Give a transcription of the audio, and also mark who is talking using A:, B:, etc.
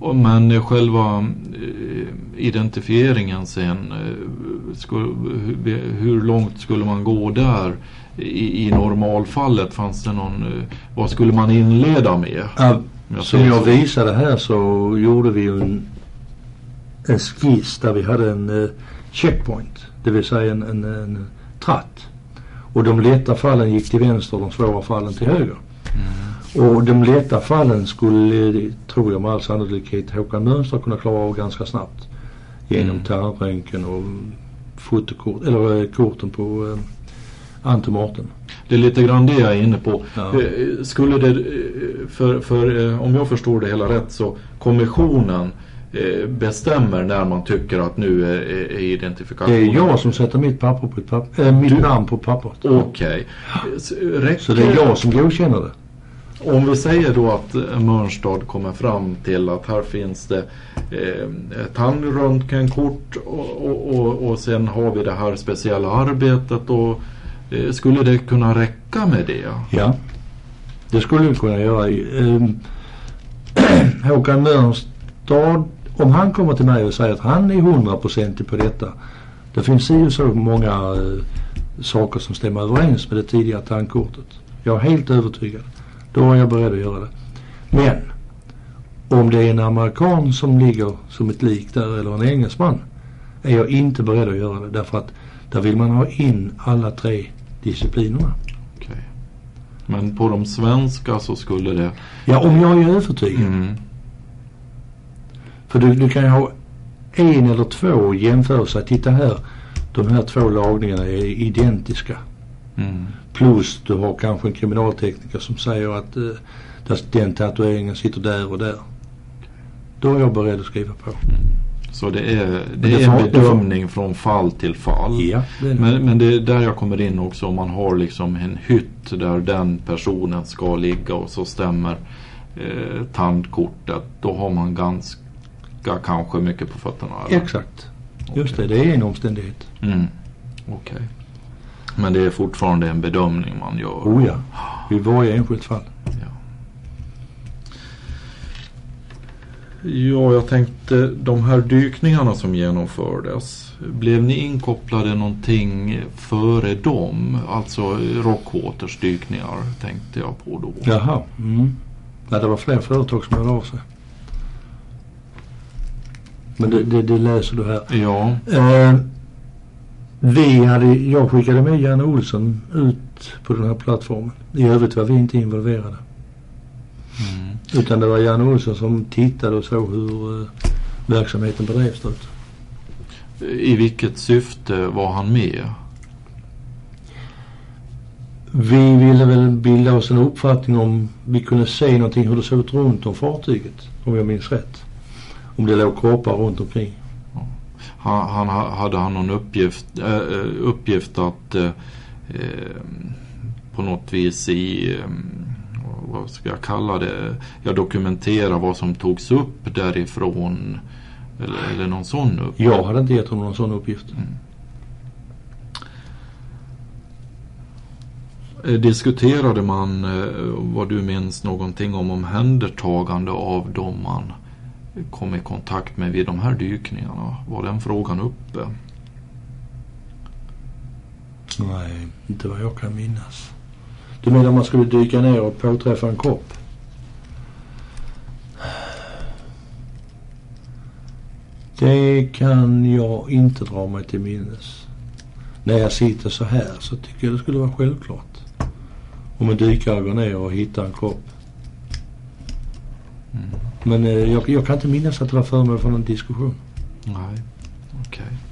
A: Men själva identifieringen sen, hur långt skulle man gå där i normalfallet? Fanns det någon, vad skulle man inleda med?
B: Som jag visade här så gjorde vi en skiss där vi hade en checkpoint, det vill säga en tratt. Och de lätta fallen gick till vänster och de svåra fallen till höger. Och de lätta fallen skulle, tror jag med all sannolikhet, Håkan Mönster kunna klara av ganska snabbt. Genom tandröntgen och fotokort, eller korten på antomaten.
A: Det är lite grann det jag är inne på. Ja. Skulle det, för om jag förstår det hela rätt, så kommissionen bestämmer när man tycker att nu är identifikationen.
B: Det är jag som sätter mitt papper på mitt namn på pappret.
A: Okej.
B: Så det är jag som godkänner det.
A: Om vi säger då att Mörnstad kommer fram till att här finns det tandröntgenkort och sen har vi det här speciella arbetet, och skulle det kunna räcka med det?
B: Ja, det skulle vi kunna göra. Håkan Mörnstad, om han kommer till mig och säger att han är 100% på detta, det finns ju så många saker som stämmer överens med det tidigare tandkortet. Jag är helt övertygad. Då är jag beredd att göra det. Men om det är en amerikan som ligger som ett lik där, eller en engelsman, är jag inte beredd att göra det. Därför att där vill man ha in alla 3 disciplinerna.
A: Okej. Men på de svenska så skulle det...
B: Ja, om jag är övertygad. För du kan ju ha 1 eller 2 jämförelser. Titta här, de här 2 lagningarna är identiska. Plus du har kanske en kriminaltekniker som säger att den tatueringen sitter där och där. Då är jag beredd att skriva på.
A: Så det är en bedömning från fall till fall.
B: Ja,
A: men det är där jag kommer in också. Om man har liksom en hytt där den personen ska ligga och så stämmer tandkortet, då har man ganska kanske mycket på fötterna. Eller?
B: Exakt. Just det är en omständighet.
A: Okej. Men det är fortfarande en bedömning man gör.
B: Oh ja, i varje enskilt fall.
A: Ja, jag tänkte, de här dykningarna som genomfördes, blev ni inkopplade någonting före dem? Alltså Rockwaters dykningar tänkte jag på då.
B: Jaha. Nej, det var fler företag som hörde av sig. Men det läser du här.
A: Ja.
B: Jag skickade med Janne Olsson ut på den här plattformen. I övrigt var vi inte involverade. Utan det var Janne Olsson som tittade och såg hur verksamheten bedrevs.
A: I vilket syfte var han med?
B: Vi ville väl bilda oss en uppfattning om vi kunde se någonting hur det såg ut runt om fartyget, om jag minns rätt. Om det låg kroppar runt omkring.
A: Hade han någon uppgift att på något vis vad ska jag kalla det, dokumentera vad som togs upp därifrån, eller någon sån uppgift?
B: Jag hade inte gett honom någon sån uppgift.
A: Diskuterade man, vad du minns, någonting om omhändertagande av dem man kom i kontakt med vid de här dykningarna? Var den frågan uppe?
B: Nej, inte vad jag kan minnas. Du menar man skulle dyka ner och påträffa en kropp? Det kan jag inte dra mig till minnes. När jag sitter så här så tycker jag det skulle vara självklart. Om en dykare går ner och hittar en kropp. Men jag kan inte minnas att det var föremål för någon diskussion.
A: Nej, okej.